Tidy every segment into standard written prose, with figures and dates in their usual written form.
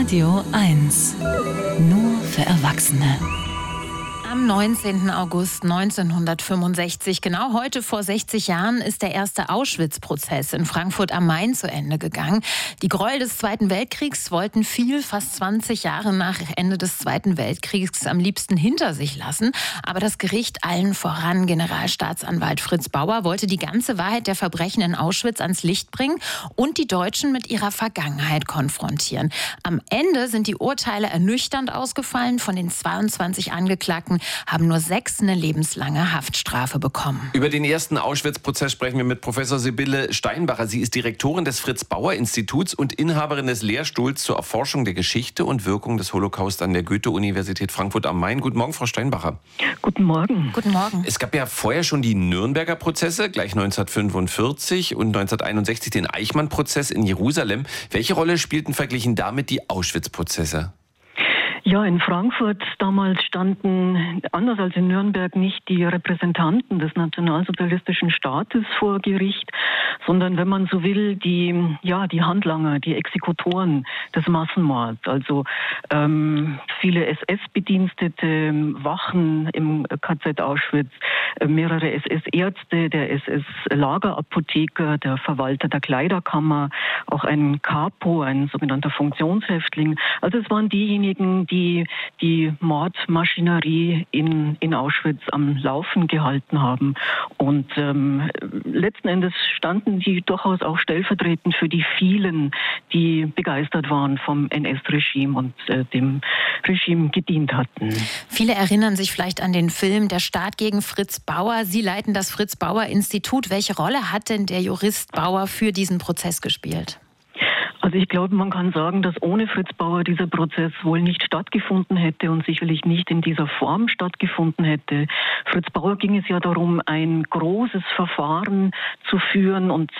Radio 1. Nur für Erwachsene. Am 19. August 1965, genau heute vor 60 Jahren, ist der erste Auschwitz-Prozess in Frankfurt am Main zu Ende gegangen. Die Gräuel des Zweiten Weltkriegs wollten viele fast 20 Jahre nach Ende des Zweiten Weltkriegs am liebsten hinter sich lassen. Aber das Gericht, allen voran Generalstaatsanwalt Fritz Bauer, wollte die ganze Wahrheit der Verbrechen in Auschwitz ans Licht bringen und die Deutschen mit ihrer Vergangenheit konfrontieren. Am Ende sind die Urteile ernüchternd ausgefallen. Von den 22 Angeklagten haben nur 6 eine lebenslange Haftstrafe bekommen. Über den ersten Auschwitz-Prozess sprechen wir mit Professor Sibylle Steinbacher. Sie ist Direktorin des Fritz-Bauer-Instituts und Inhaberin des Lehrstuhls zur Erforschung der Geschichte und Wirkung des Holocaust an der Goethe-Universität Frankfurt am Main. Guten Morgen, Frau Steinbacher. Guten Morgen. Guten Morgen. Es gab ja vorher schon die Nürnberger Prozesse, gleich 1945 und 1961 den Eichmann-Prozess in Jerusalem. Welche Rolle spielten verglichen damit die Auschwitz-Prozesse? Ja, in Frankfurt damals standen, anders als in Nürnberg, nicht die Repräsentanten des nationalsozialistischen Staates vor Gericht, sondern, wenn man so will, die Handlanger, die Exekutoren des Massenmords. Also viele SS-Bedienstete, Wachen im KZ Auschwitz, mehrere SS-Ärzte, der SS-Lagerapotheker, der Verwalter der Kleiderkammer, auch ein Kapo, ein sogenannter Funktionshäftling. Also es waren diejenigen, die Mordmaschinerie in Auschwitz am Laufen gehalten haben. Und letzten Endes standen sie durchaus auch stellvertretend für die vielen, die begeistert waren vom NS-Regime und dem Regime gedient hatten. Viele erinnern sich vielleicht an den Film Der Staat gegen Fritz Bauer. Sie leiten das Fritz-Bauer-Institut. Welche Rolle hat denn der Jurist Bauer für diesen Prozess gespielt? Also ich glaube, man kann sagen, dass ohne Fritz Bauer dieser Prozess wohl nicht stattgefunden hätte und sicherlich nicht in dieser Form stattgefunden hätte. Fritz Bauer ging es ja darum, ein großes Verfahren zu führen und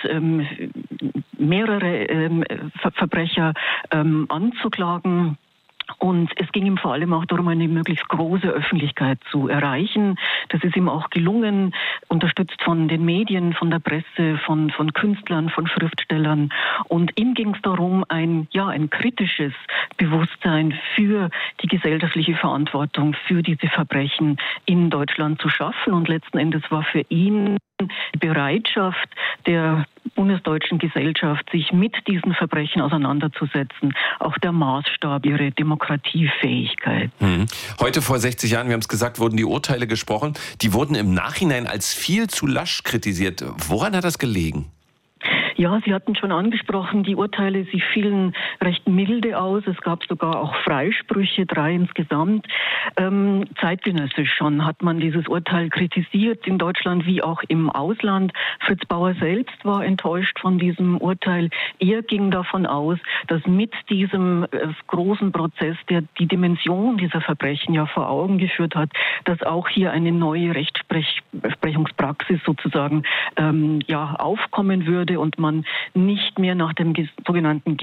mehrere Verbrecher anzuklagen. Und es ging ihm vor allem auch darum, eine möglichst große Öffentlichkeit zu erreichen. Das ist ihm auch gelungen, unterstützt von den Medien, von der Presse, von Künstlern, von Schriftstellern. Und ihm ging es darum, ein kritisches Bewusstsein für die gesellschaftliche Verantwortung für diese Verbrechen in Deutschland zu schaffen. Und letzten Endes war für ihn die Bereitschaft der bundesdeutschen Gesellschaft, sich mit diesen Verbrechen auseinanderzusetzen, auch der Maßstab ihrer Demokratiefähigkeit. Heute vor 60 Jahren, wir haben es gesagt, wurden die Urteile gesprochen. Die wurden im Nachhinein als viel zu lasch kritisiert. Woran hat das gelegen? Ja, Sie hatten schon angesprochen, die Urteile, sie fielen recht milde aus. Es gab sogar auch Freisprüche, 3 insgesamt. Zeitgenössisch schon hat man dieses Urteil kritisiert, in Deutschland wie auch im Ausland. Fritz Bauer selbst war enttäuscht von diesem Urteil. Er ging davon aus, dass mit diesem großen Prozess, der die Dimension dieser Verbrechen ja vor Augen geführt hat, dass auch hier eine neue Rechtsprechungspraxis sozusagen aufkommen würde und man nicht mehr nach dem sogenannten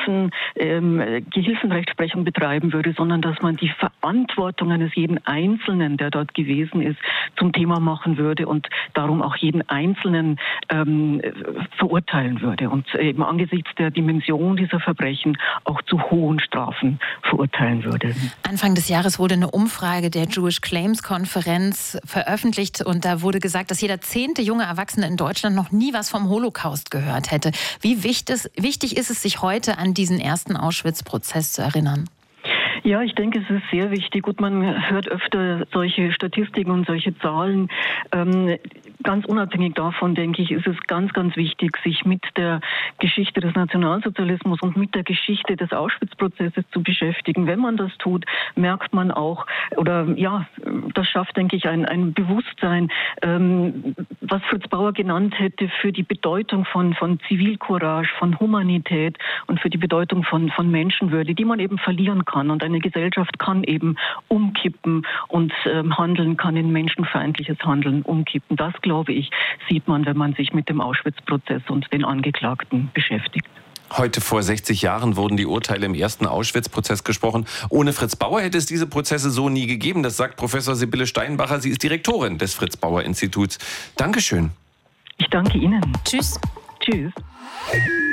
Gehilfenrechtsprechung betreiben würde, sondern dass man die Verantwortung eines jeden Einzelnen, der dort gewesen ist, zum Thema machen würde und darum auch jeden Einzelnen verurteilen würde und eben angesichts der Dimension dieser Verbrechen auch zu hohen Strafen verurteilen würde. Anfang des Jahres wurde eine Umfrage der Jewish Claims Konferenz veröffentlicht und da wurde gesagt, dass jeder 10. junge Erwachsene in Deutschland noch nie was vom Holocaust gehört hätte. Wie wichtig ist es, sich heute an diesen ersten Auschwitz-Prozess zu erinnern? Ja, ich denke, es ist sehr wichtig. Gut, man hört öfter solche Statistiken und solche Zahlen. Ganz unabhängig davon, denke ich, ist es ganz, ganz wichtig, sich mit der Geschichte des Nationalsozialismus und mit der Geschichte des Auschwitz-Prozesses zu beschäftigen. Wenn man das tut, merkt man auch, das schafft, denke ich, ein Bewusstsein, was Fritz Bauer genannt hätte für die Bedeutung von Zivilcourage, von Humanität und für die Bedeutung von Menschenwürde, die man eben verlieren kann. Und eine Gesellschaft kann eben umkippen und Handeln kann in menschenfeindliches Handeln umkippen. Das, glaube ich, sieht man, wenn man sich mit dem Auschwitz-Prozess und den Angeklagten beschäftigt. Heute vor 60 Jahren wurden die Urteile im ersten Auschwitz-Prozess gesprochen. Ohne Fritz Bauer hätte es diese Prozesse so nie gegeben. Das sagt Professor Sibylle Steinbacher. Sie ist Direktorin des Fritz-Bauer-Instituts. Dankeschön. Ich danke Ihnen. Tschüss. Tschüss.